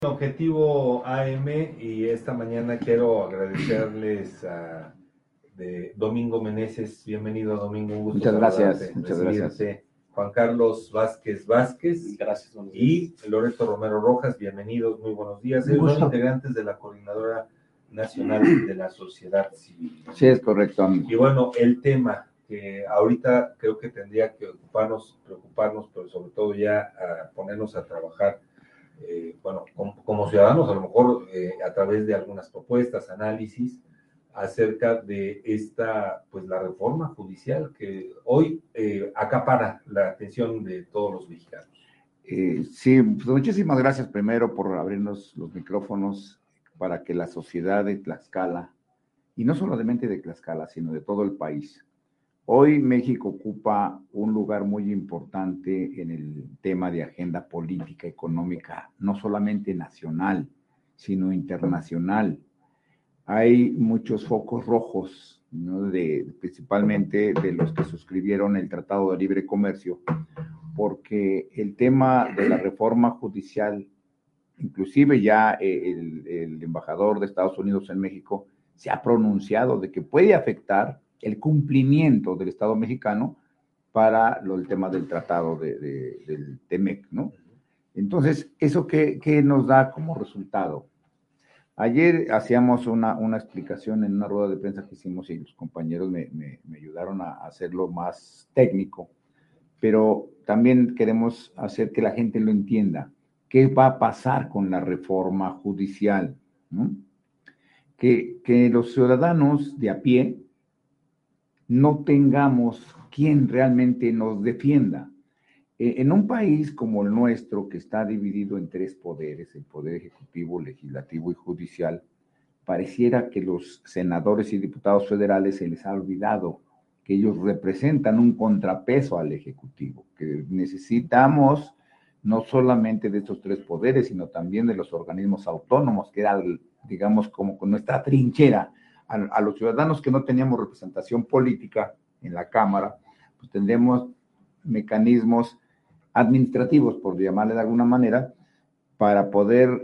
Objetivo AM y esta mañana quiero agradecerles a Domingo Meneses. Bienvenido, Domingo, un gusto muchas saludarte, muchas gracias. Juan Carlos Vázquez Gracias, y Loreto Romero Rojas, bienvenidos, muy buenos días. Ellos son integrantes de la Coordinadora Nacional de la Sociedad Civil. Sí, es correcto. Y bueno, el tema que ahorita creo que tendría que preocuparnos, pero sobre todo ya ponernos a trabajar, bueno, como ciudadanos, a lo mejor a través de algunas propuestas, análisis acerca de esta, pues la reforma judicial que hoy acapara la atención de todos los mexicanos. Sí, pues muchísimas gracias primero por abrirnos los micrófonos para que la sociedad de Tlaxcala, y no solamente de Tlaxcala, sino de todo el país. Hoy México ocupa un lugar muy importante en el tema de agenda política, económica, no solamente nacional, sino internacional. Hay muchos focos rojos, ¿no? Principalmente de los que suscribieron el Tratado de Libre Comercio, porque el tema de la reforma judicial, inclusive ya el embajador de Estados Unidos en México se ha pronunciado de que puede afectar el cumplimiento del Estado mexicano para el tema del tratado del TEMEC, ¿no? Entonces, ¿eso qué nos da como resultado? Ayer hacíamos una explicación en una rueda de prensa que hicimos y los compañeros me ayudaron a hacerlo más técnico, pero también queremos hacer que la gente lo entienda. ¿Qué va a pasar con la reforma judicial? ¿No? Que los ciudadanos de a pie no tengamos quien realmente nos defienda. En un país como el nuestro, que está dividido en tres poderes, el poder ejecutivo, legislativo y judicial, pareciera que los senadores y diputados federales se les ha olvidado que ellos representan un contrapeso al ejecutivo, que necesitamos no solamente de estos tres poderes, sino también de los organismos autónomos, que era, digamos, como con nuestra trinchera. A los ciudadanos que no teníamos representación política en la Cámara, pues tendremos mecanismos administrativos, por llamarle de alguna manera, para poder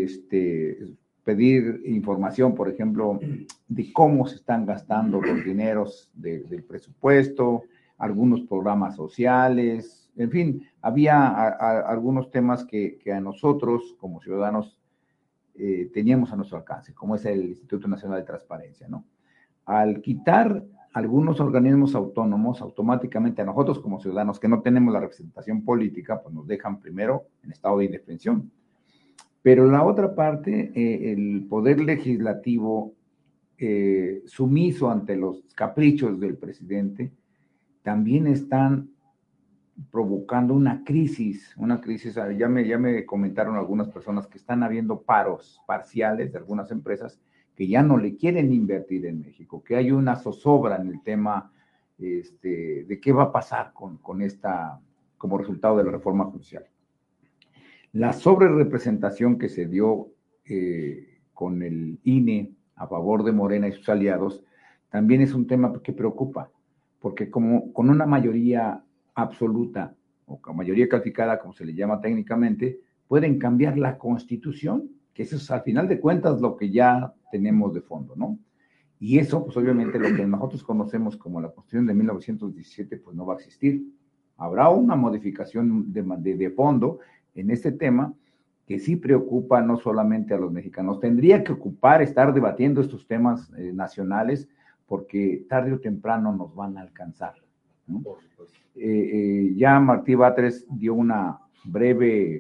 pedir información, por ejemplo, de cómo se están gastando los dineros del presupuesto, algunos programas sociales, en fin, había algunos temas que a nosotros como ciudadanos teníamos a nuestro alcance, como es el Instituto Nacional de Transparencia, ¿no? Al quitar algunos organismos autónomos, automáticamente a nosotros como ciudadanos que no tenemos la representación política, pues nos dejan primero en estado de indefensión. Pero la otra parte, el poder legislativo sumiso ante los caprichos del presidente, también están provocando una crisis, ya me comentaron algunas personas que están habiendo paros parciales de algunas empresas que ya no le quieren invertir en México, que hay una zozobra en el tema de qué va a pasar con esta, como resultado de la reforma judicial. La sobrerepresentación que se dio con el INE a favor de Morena y sus aliados también es un tema que preocupa, porque como con una mayoría absoluta o con mayoría calificada, como se le llama técnicamente, pueden cambiar la Constitución, que eso es al final de cuentas lo que ya tenemos de fondo, ¿no? Y eso, pues obviamente lo que nosotros conocemos como la Constitución de 1917, pues no va a existir. Habrá una modificación de fondo en este tema que sí preocupa no solamente a los mexicanos. Tendría que estar debatiendo estos temas nacionales, porque tarde o temprano nos van a alcanzar, ¿no? Ya Martí Batres dio una breve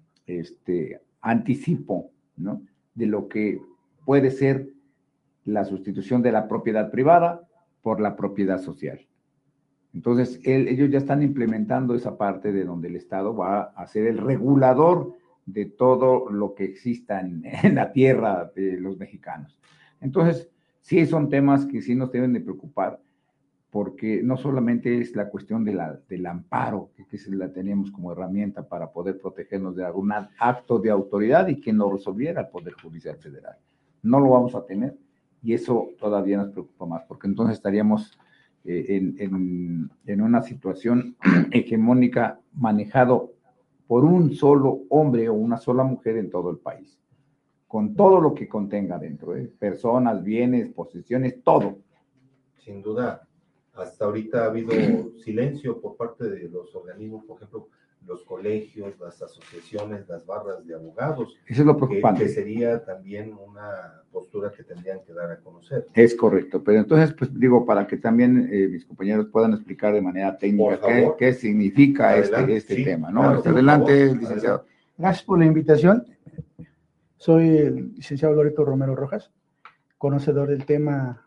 anticipo, ¿no?, de lo que puede ser la sustitución de la propiedad privada por la propiedad social. Entonces, ellos ya están implementando esa parte de donde el Estado va a ser el regulador de todo lo que exista en la tierra de los mexicanos. Entonces, sí son temas que sí nos deben de preocupar, porque no solamente es la cuestión del amparo, que la tenemos como herramienta para poder protegernos de algún acto de autoridad y que nos resolviera el Poder Judicial Federal. No lo vamos a tener, y eso todavía nos preocupa más, porque entonces estaríamos en una situación hegemónica manejado por un solo hombre o una sola mujer en todo el país, con todo lo que contenga dentro, personas, bienes, posesiones, todo. Sin duda, hasta ahorita ha habido silencio por parte de los organismos, por ejemplo, los colegios, las asociaciones, las barras de abogados. Eso es lo preocupante. Que sería también una postura que tendrían que dar a conocer. Es correcto, pero entonces, pues digo, para que también mis compañeros puedan explicar de manera técnica qué significa este tema, ¿no? Claro, adelante, licenciado. Gracias por la invitación. Soy el licenciado Loreto Romero Rojas, conocedor del tema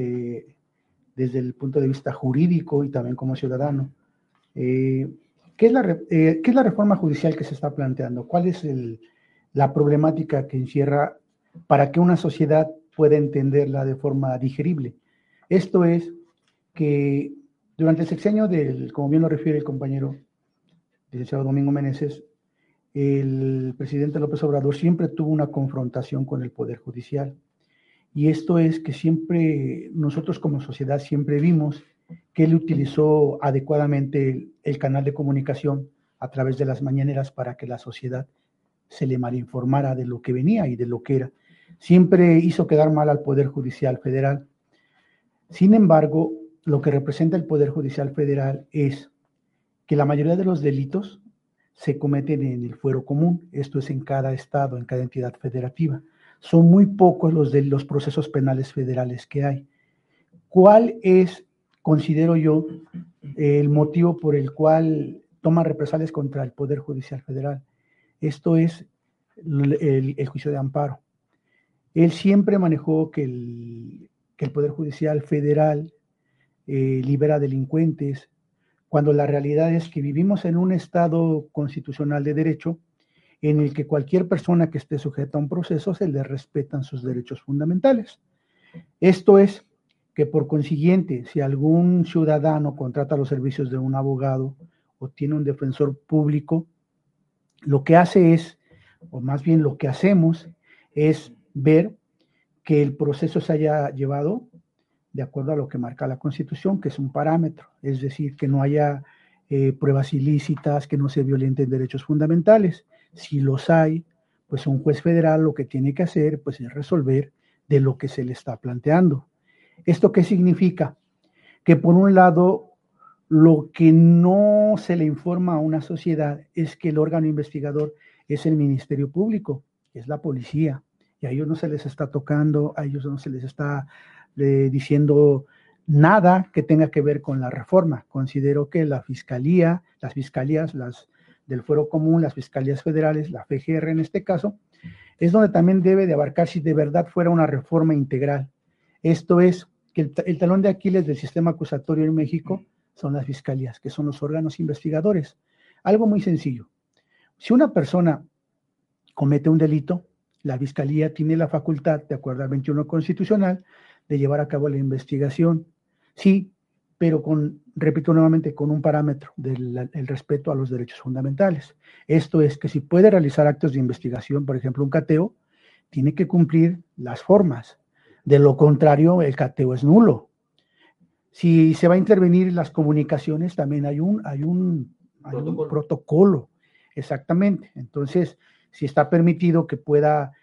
desde el punto de vista jurídico y también como ciudadano. ¿Qué es la reforma judicial que se está planteando? ¿Cuál es la problemática que encierra para que una sociedad pueda entenderla de forma digerible? Esto es que durante el sexenio como bien lo refiere el compañero licenciado Domingo Meneses, el presidente López Obrador siempre tuvo una confrontación con el Poder Judicial. Y esto es que siempre, nosotros como sociedad siempre vimos que él utilizó adecuadamente el canal de comunicación a través de las mañaneras para que la sociedad se le malinformara de lo que venía y de lo que era. Siempre hizo quedar mal al Poder Judicial Federal. Sin embargo, lo que representa el Poder Judicial Federal es que la mayoría de los delitos se cometen en el fuero común, esto es en cada estado, en cada entidad federativa. Son muy pocos los procesos penales federales que hay. ¿Cuál es, considero yo, el motivo por el cual toman represalias contra el Poder Judicial Federal? Esto es el juicio de amparo. Él siempre manejó que el Poder Judicial Federal libera delincuentes, cuando la realidad es que vivimos en un estado constitucional de derecho en el que cualquier persona que esté sujeta a un proceso se le respetan sus derechos fundamentales. Esto es que por consiguiente, si algún ciudadano contrata los servicios de un abogado o tiene un defensor público, lo que hace es, o más bien lo que hacemos, es ver que el proceso se haya llevado de acuerdo a lo que marca la Constitución, que es un parámetro, es decir, que no haya pruebas ilícitas, que no se violenten derechos fundamentales. Si los hay, pues un juez federal lo que tiene que hacer pues, es resolver de lo que se le está planteando. ¿Esto qué significa? Que por un lado, lo que no se le informa a una sociedad es que el órgano investigador es el Ministerio Público, es la policía, y a ellos no se les está tocando, a ellos no se les está diciendo nada que tenga que ver con la reforma. Considero que las fiscalías del fuero común, las fiscalías federales, la FGR en este caso, es donde también debe de abarcar si de verdad fuera una reforma integral. Esto es que el talón de Aquiles del sistema acusatorio en México son las fiscalías, que son los órganos investigadores. Algo muy sencillo. Si una persona comete un delito, la fiscalía tiene la facultad, de acuerdo al 21 constitucional, de llevar a cabo la investigación. Sí, pero repito nuevamente, con un parámetro del respeto a los derechos fundamentales. Esto es que si puede realizar actos de investigación, por ejemplo, un cateo, tiene que cumplir las formas. De lo contrario, el cateo es nulo. Si se va a intervenir en las comunicaciones, también hay un protocolo. Exactamente. Entonces, si está permitido que pueda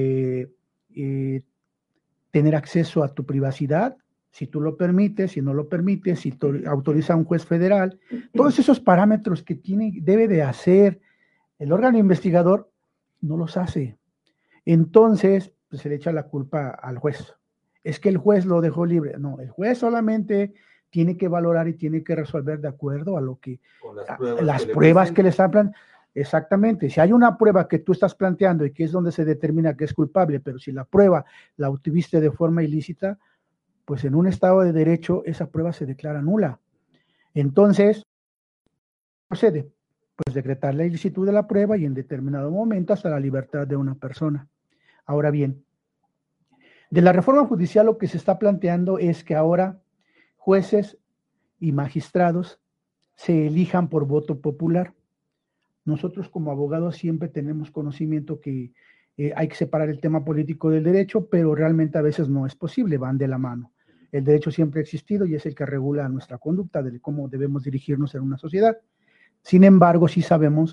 tener acceso a tu privacidad, si tú lo permites, si no lo permites, si autoriza a un juez federal, todos esos parámetros que debe de hacer el órgano investigador, no los hace. Entonces, pues, se le echa la culpa al juez. Es que el juez lo dejó libre. No, el juez solamente tiene que valorar y tiene que resolver de acuerdo a lo que las pruebas que le están planteando. Exactamente, si hay una prueba que tú estás planteando y que es donde se determina que es culpable, pero si la prueba la obtuviste de forma ilícita, pues en un estado de derecho esa prueba se declara nula. Entonces, procede, pues decretar la ilicitud de la prueba y en determinado momento hasta la libertad de una persona. Ahora bien, de la reforma judicial lo que se está planteando es que ahora jueces y magistrados se elijan por voto popular. Nosotros como abogados siempre tenemos conocimiento que hay que separar el tema político del derecho, pero realmente a veces no es posible, van de la mano. El derecho siempre ha existido y es el que regula nuestra conducta de cómo debemos dirigirnos en una sociedad. Sin embargo, sí sabemos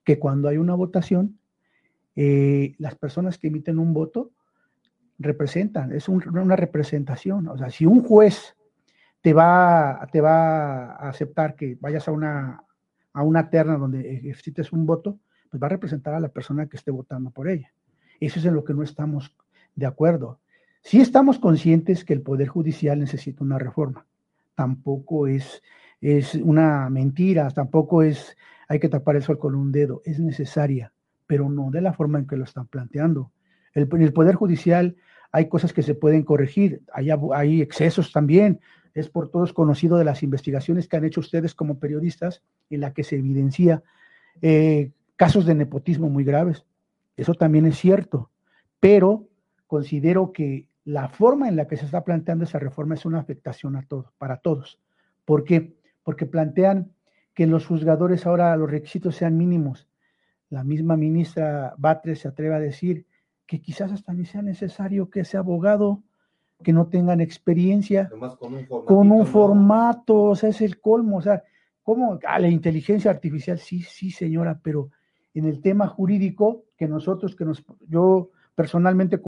que cuando hay una votación, las personas que emiten un voto representan, es una representación. O sea, si un juez te va a aceptar que vayas a una terna donde ejercites un voto, pues va a representar a la persona que esté votando por ella. Eso es en lo que no estamos de acuerdo. Sí estamos conscientes que el Poder Judicial necesita una reforma. Tampoco es una mentira, tampoco hay que tapar el sol con un dedo. Es necesaria, pero no de la forma en que lo están planteando. El Poder Judicial hay cosas que se pueden corregir, hay excesos también. Es por todos conocido de las investigaciones que han hecho ustedes como periodistas en la que se evidencia casos de nepotismo muy graves. Eso también es cierto, pero considero que la forma en la que se está planteando esa reforma es una afectación para todos. ¿Por qué? Porque plantean que en los juzgadores ahora los requisitos sean mínimos. La misma ministra Batres se atreve a decir que quizás hasta ni sea necesario que sea abogado, que no tengan experiencia, con un formato, o sea, es el colmo, o sea, ¿cómo? La inteligencia artificial, sí, señora, pero en el tema jurídico, yo personalmente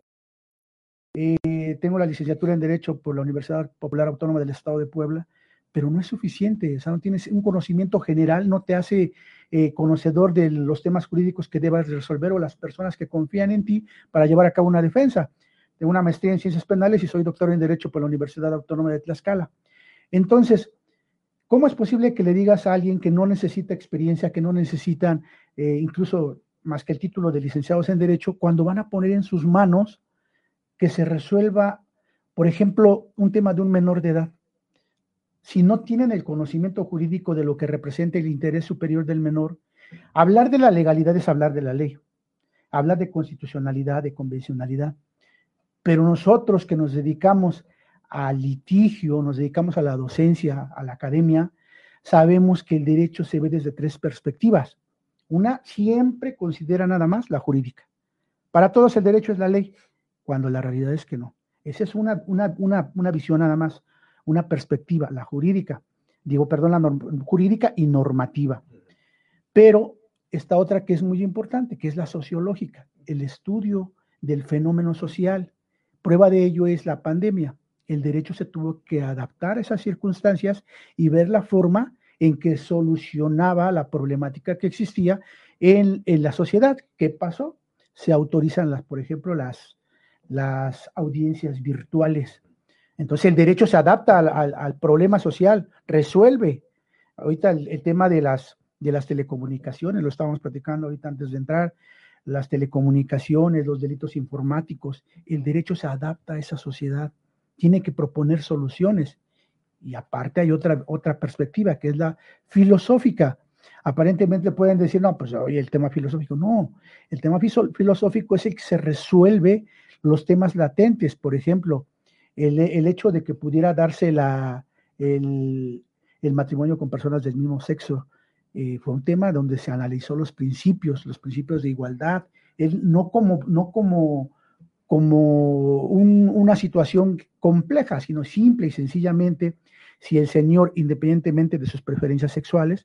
tengo la licenciatura en Derecho por la Universidad Popular Autónoma del Estado de Puebla, pero no es suficiente, o sea, no tienes un conocimiento general, no te hace conocedor de los temas jurídicos que debas resolver o las personas que confían en ti para llevar a cabo una defensa. Tengo una maestría en Ciencias Penales y soy doctor en Derecho por la Universidad Autónoma de Tlaxcala. Entonces, ¿cómo es posible que le digas a alguien que no necesita experiencia, que no necesitan incluso más que el título de licenciados en Derecho, cuando van a poner en sus manos que se resuelva, por ejemplo, un tema de un menor de edad? Si no tienen el conocimiento jurídico de lo que representa el interés superior del menor, hablar de la legalidad es hablar de la ley, hablar de constitucionalidad, de convencionalidad. Pero nosotros que nos dedicamos al litigio, nos dedicamos a la docencia, a la academia, sabemos que el derecho se ve desde tres perspectivas. Una siempre considera nada más la jurídica. Para todos el derecho es la ley, cuando la realidad es que no. Esa es una visión nada más, una perspectiva, la jurídica. Jurídica y normativa. Pero esta otra que es muy importante, que es la sociológica, el estudio del fenómeno social. Prueba de ello es la pandemia. El derecho se tuvo que adaptar a esas circunstancias y ver la forma en que solucionaba la problemática que existía en la sociedad. ¿Qué pasó? Se autorizan, por ejemplo, las audiencias virtuales. Entonces el derecho se adapta al problema social, resuelve. Ahorita el tema de las telecomunicaciones, lo estábamos platicando ahorita antes de entrar, las telecomunicaciones, los delitos informáticos, el derecho se adapta a esa sociedad, tiene que proponer soluciones. Y aparte hay otra perspectiva, que es la filosófica. Aparentemente pueden decir, no, pues oye, el tema filosófico. No, el tema filosófico es el que se resuelve los temas latentes. Por ejemplo, el hecho de que pudiera darse el matrimonio con personas del mismo sexo, fue un tema donde se analizó los principios de igualdad, no como una situación compleja, sino simple y sencillamente, si el señor, independientemente de sus preferencias sexuales,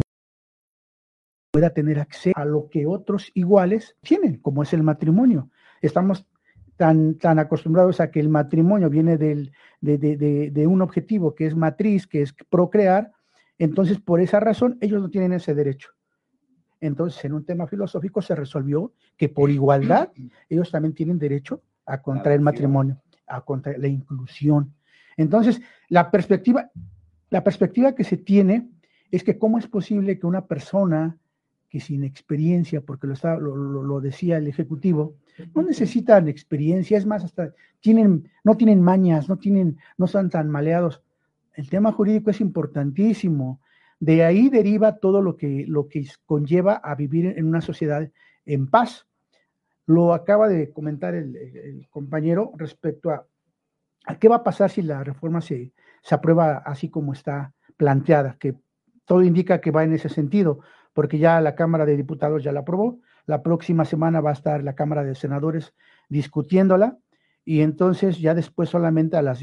pueda tener acceso a lo que otros iguales tienen, como es el matrimonio. Estamos tan acostumbrados a que el matrimonio viene de un objetivo que es matriz, que es procrear. Entonces, por esa razón, ellos no tienen ese derecho. Entonces, en un tema filosófico se resolvió que por igualdad, ellos también tienen derecho a contraer matrimonio, a contraer la inclusión. Entonces, la perspectiva que se tiene es que cómo es posible que una persona que sin experiencia, porque lo decía el Ejecutivo, no necesitan experiencia, es más, hasta no tienen mañas, no son tan maleados. El tema jurídico es importantísimo. De ahí deriva todo lo que conlleva a vivir en una sociedad en paz. Lo acaba de comentar el compañero respecto a qué va a pasar si la reforma se aprueba así como está planteada, que todo indica que va en ese sentido, porque ya la Cámara de Diputados ya la aprobó. La próxima semana va a estar la Cámara de Senadores discutiéndola, y entonces ya después solamente a las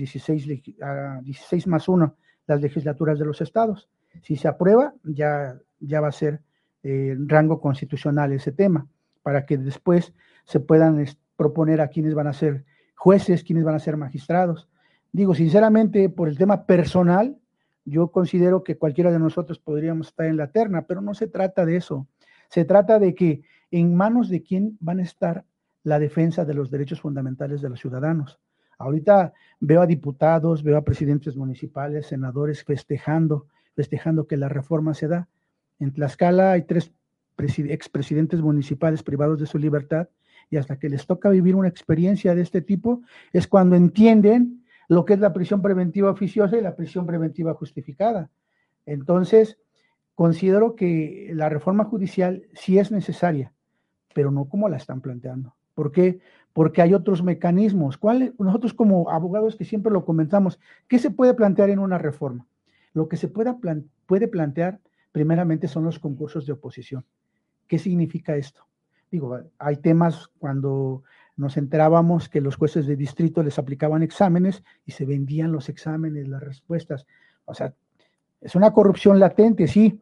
16 más 1, las legislaturas de los estados. Si se aprueba, ya va a ser rango constitucional ese tema, para que después se puedan proponer a quienes van a ser jueces, quienes van a ser magistrados. Digo, sinceramente, por el tema personal, yo considero que cualquiera de nosotros podríamos estar en la terna, pero no se trata de eso. Se trata de que en manos de quién van a estar la defensa de los derechos fundamentales de los ciudadanos. Ahorita veo a diputados, veo a presidentes municipales, senadores festejando que la reforma se da. En Tlaxcala hay 3 expresidentes municipales privados de su libertad, y hasta que les toca vivir una experiencia de este tipo es cuando entienden lo que es la prisión preventiva oficiosa y la prisión preventiva justificada. Entonces, considero que la reforma judicial sí es necesaria, pero no como la están planteando. ¿Por qué? Porque hay otros mecanismos. Nosotros como abogados que siempre lo comentamos, ¿qué se puede plantear en una reforma? Lo que se puede plantear primeramente son los concursos de oposición. ¿Qué significa esto? Digo, hay temas cuando nos enterábamos que los jueces de distrito les aplicaban exámenes y se vendían los exámenes, las respuestas. O sea, es una corrupción latente, sí.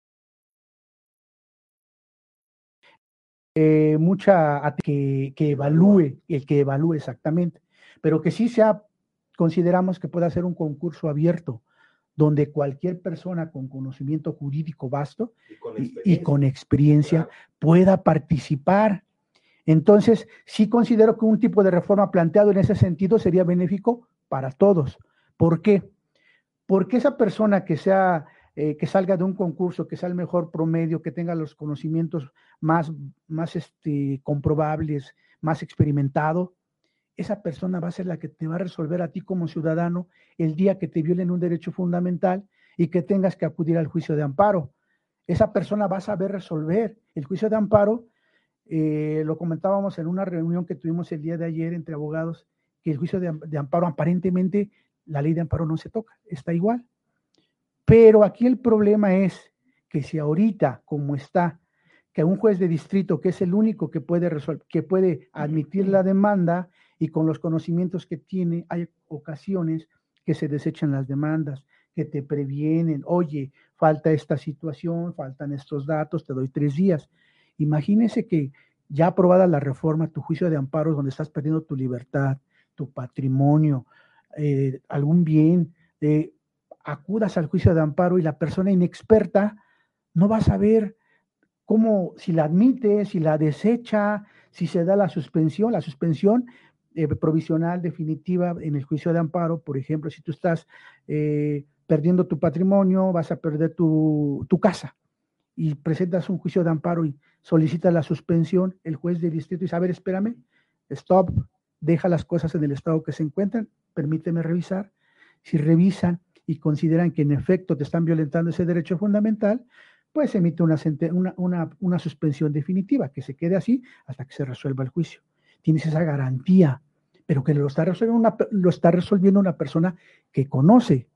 Mucha que evalúe, el que evalúe exactamente, pero que sí consideramos que pueda ser un concurso abierto, donde cualquier persona con conocimiento jurídico vasto y con experiencia claro, pueda participar. Entonces, sí considero que un tipo de reforma planteado en ese sentido sería benéfico para todos. ¿Por qué? Porque esa persona que salga de un concurso, que sea el mejor promedio, que tenga los conocimientos más comprobables, más experimentado, esa persona va a ser la que te va a resolver a ti como ciudadano el día que te violen un derecho fundamental y que tengas que acudir al juicio de amparo. Esa persona va a saber resolver. El juicio de amparo, lo comentábamos en una reunión que tuvimos el día de ayer entre abogados, que el juicio de amparo, aparentemente, la ley de amparo no se toca, está igual. Pero aquí el problema es que si ahorita, como está, que un juez de distrito, que es el único que puede admitir la demanda y con los conocimientos que tiene, hay ocasiones que se desechan las demandas, que te previenen, oye, falta esta situación, faltan estos datos, te doy 3 días. Imagínese que ya aprobada la reforma, tu juicio de amparo, donde estás perdiendo tu libertad, tu patrimonio, algún bien, acudas al juicio de amparo y la persona inexperta no va a saber cómo, si la admite, si la desecha, si se da la suspensión provisional definitiva en el juicio de amparo. Por ejemplo, si tú estás perdiendo tu patrimonio, vas a perder tu casa y presentas un juicio de amparo y solicitas la suspensión, el juez de distrito dice, a ver, espérame, stop, deja las cosas en el estado que se encuentran, permíteme revisar. Si revisan y consideran que en efecto te están violentando ese derecho fundamental, pues emite una suspensión definitiva, que se quede así hasta que se resuelva el juicio. Tienes esa garantía, pero que lo está resolviendo una persona que conoce.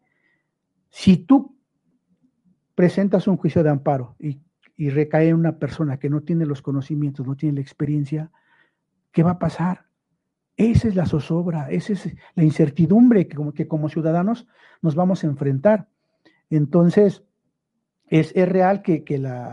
Si tú presentas un juicio de amparo y recae en una persona que no tiene los conocimientos, no tiene la experiencia, ¿qué va a pasar? Esa es la zozobra, esa es la incertidumbre que como ciudadanos nos vamos a enfrentar. Entonces, es real que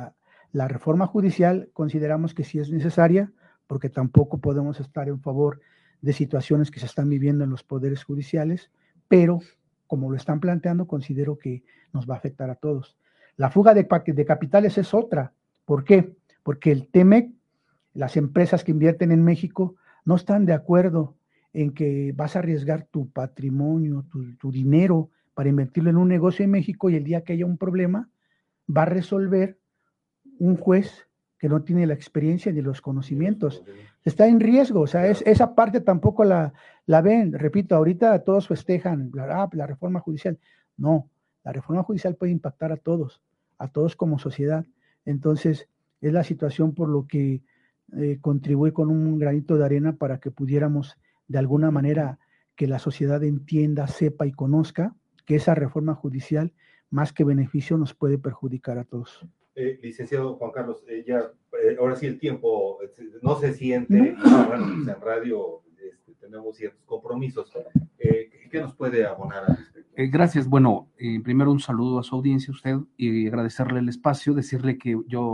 la reforma judicial consideramos que sí es necesaria, porque tampoco podemos estar en favor de situaciones que se están viviendo en los poderes judiciales, pero como lo están planteando, considero que nos va a afectar a todos. La fuga de capitales es otra. ¿Por qué? Porque el TEMEC, las empresas que invierten en México, no están de acuerdo en que vas a arriesgar tu patrimonio, tu dinero para invertirlo en un negocio en México y el día que haya un problema, va a resolver un juez que no tiene la experiencia ni los conocimientos. Está en riesgo, o sea, esa parte tampoco la ven. Repito, ahorita todos festejan la reforma judicial. No, la reforma judicial puede impactar a todos como sociedad. Entonces, es la situación por lo que contribuye con un granito de arena para que pudiéramos, de alguna manera, que la sociedad entienda, sepa y conozca que esa reforma judicial, más que beneficio, nos puede perjudicar a todos. Licenciado Juan Carlos, ahora sí el tiempo no se siente, bueno, pues en radio tenemos ciertos compromisos. ¿Qué nos puede abonar al respecto? Gracias. Bueno, primero un saludo a su audiencia, usted, y agradecerle el espacio, decirle que yo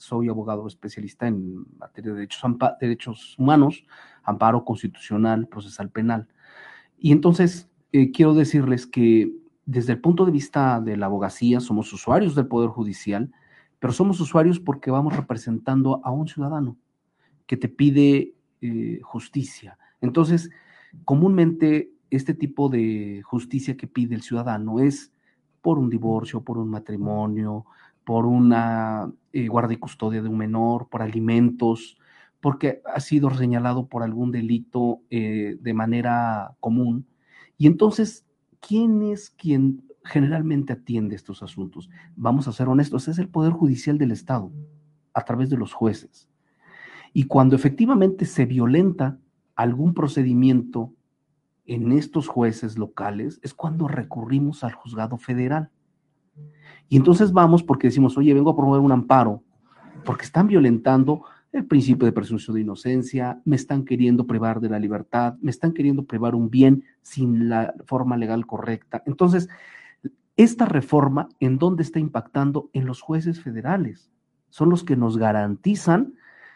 soy abogado especialista en materia de derechos humanos, amparo constitucional, procesal penal. Y entonces quiero decirles que desde el punto de vista de la abogacía somos usuarios del Poder Judicial, pero somos usuarios porque vamos representando a un ciudadano que te pide justicia. Entonces, comúnmente este tipo de justicia que pide el ciudadano es por un divorcio, por un matrimonio, por una guarda y custodia de un menor, por alimentos, porque ha sido señalado por algún delito de manera común. Y entonces, ¿quién es quien generalmente atiende estos asuntos? Vamos a ser honestos, es el Poder Judicial del Estado, a través de los jueces. Y cuando efectivamente se violenta algún procedimiento en estos jueces locales, es cuando recurrimos al juzgado federal. Y entonces vamos porque decimos, oye, vengo a promover un amparo, porque están violentando el principio de presunción de inocencia, me están queriendo privar de la libertad, me están queriendo privar un bien sin la forma legal correcta. Entonces, esta reforma, ¿en dónde está impactando? En los jueces federales. Son los que nos garantizan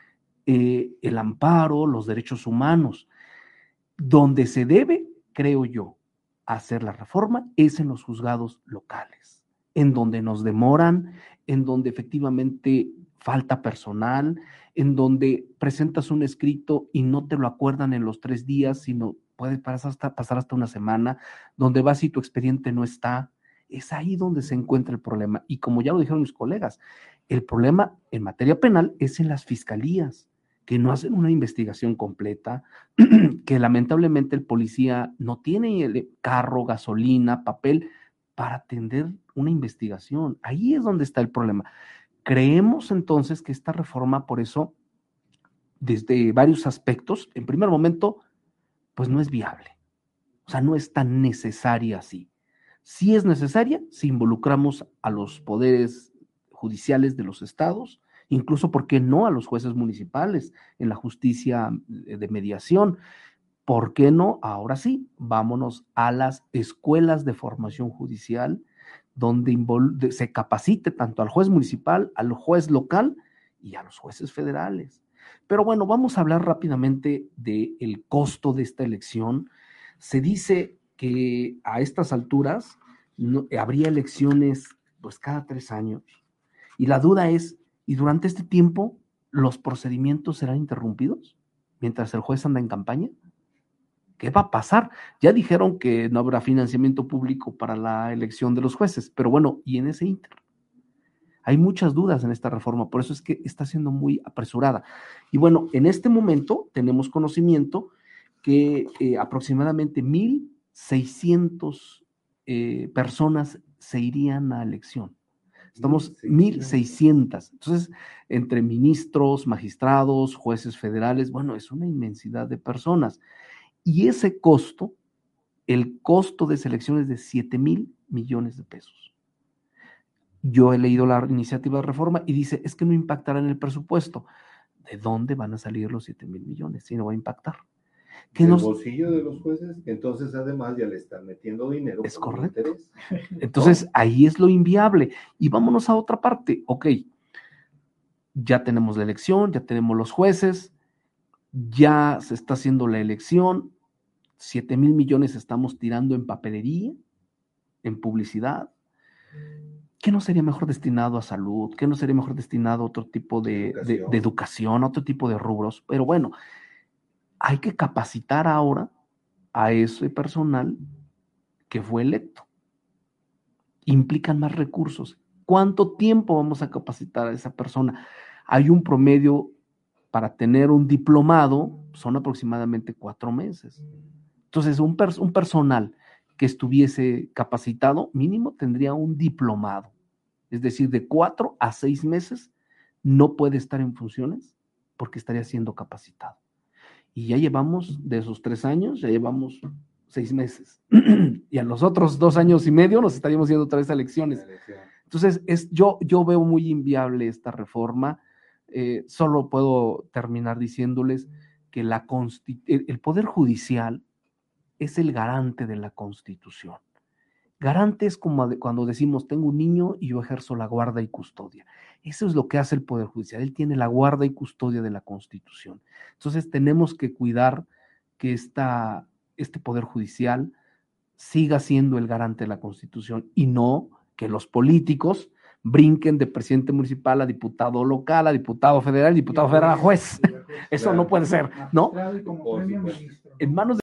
el amparo, los derechos humanos. Donde se debe, creo yo, hacer la reforma es en los juzgados locales, en donde nos demoran, en donde efectivamente falta personal, en donde presentas un escrito y no te lo acuerdan en los 3 días, sino puede pasar hasta una semana, donde vas y tu expediente no está. Es ahí donde se encuentra el problema. Y como ya lo dijeron mis colegas, el problema en materia penal es en las fiscalías, que no hacen una investigación completa, que lamentablemente el policía no tiene el carro, gasolina, papel para atender una investigación. Ahí es donde está el problema. Creemos entonces que esta reforma, por eso, desde varios aspectos, en primer momento, pues no es viable. O sea, no es tan necesaria así. Sí es necesaria si involucramos a los poderes judiciales de los estados, incluso, ¿por qué no?, a los jueces municipales en la justicia de mediación. ¿Por qué no? Ahora sí, vámonos a las escuelas de formación judicial, donde se capacite tanto al juez municipal, al juez local y a los jueces federales. Pero bueno, vamos a hablar rápidamente del costo de esta elección. Se dice que a estas alturas habría elecciones pues cada 3 años. Y la duda es, ¿y durante este tiempo los procedimientos serán interrumpidos mientras el juez anda en campaña? ¿Qué va a pasar? Ya dijeron que no habrá financiamiento público para la elección de los jueces, pero bueno, ¿y en ese ínter? Hay muchas dudas en esta reforma, por eso es que está siendo muy apresurada. Y bueno, en este momento tenemos conocimiento que aproximadamente 1,600 personas se irían a elección. Estamos 1,600. Entonces, entre ministros, magistrados, jueces federales, bueno, es una inmensidad de personas. Y ese costo, el costo de selección es de 7,000 millones de pesos. Yo he leído la iniciativa de reforma y dice, es que no impactará en el presupuesto. ¿De dónde van a salir los 7,000 millones? Si no va a impactar. Del bolsillo de los jueces, entonces además ya le están metiendo dinero. Es correcto. Entonces, ahí es lo inviable. Y vámonos a otra parte. Ok, ya tenemos la elección, ya tenemos los jueces, ya se está haciendo la elección, 7,000 millones estamos tirando en papelería, en publicidad. ¿Qué no sería mejor destinado a salud? ¿Qué no sería mejor destinado a otro tipo de educación, a otro tipo de rubros? Pero bueno, hay que capacitar ahora a ese personal que fue electo. Implican más recursos. ¿Cuánto tiempo vamos a capacitar a esa persona? Hay un promedio para tener un diplomado, son aproximadamente 4 meses. Entonces, un personal que estuviese capacitado, mínimo tendría un diplomado. Es decir, de 4 a 6 meses no puede estar en funciones porque estaría siendo capacitado. Y ya llevamos, de esos 3 años, ya llevamos 6 meses. Y a los otros 2 años y medio nos estaríamos yendo otra vez a elecciones. Entonces, yo veo muy inviable esta reforma. Solo puedo terminar diciéndoles que el Poder Judicial es el garante de la Constitución. Garante es como cuando decimos, tengo un niño y yo ejerzo la guarda y custodia. Eso es lo que hace el Poder Judicial. Él tiene la guarda y custodia de la Constitución. Entonces tenemos que cuidar que este Poder Judicial siga siendo el garante de la Constitución y no que los políticos brinquen de presidente municipal a diputado local, a diputado federal, a juez. Eso no puede ser, ¿no? En manos de